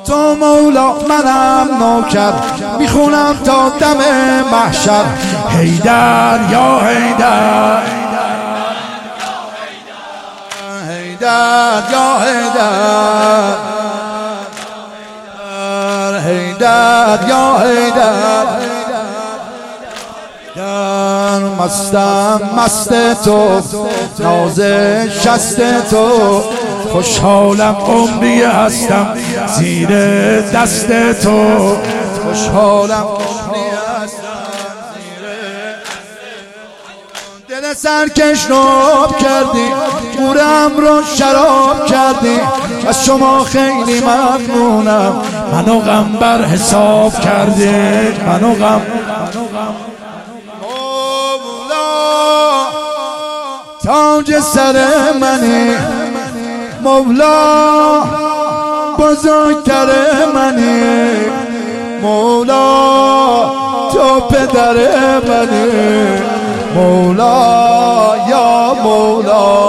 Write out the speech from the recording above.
تو مولا منم نوکر، میخونم تا دم محشر. حیدر یا حیدر، حیدر یا حیدر، حیدر یا حیدر. مستم مست تو، ناز شست تو، خوشحالم عمری هستم زیر دست تو. خوشحالم عمری هستم زیر دل سرکش ناب کردی، گورم رو شراب کردی. از شما خیلی ممنونم، منو غم بر حساب کردی. منو غم تاج سر منی، مولا بزرگتر منی، مولا تو پدر منی، مولا یا مولا.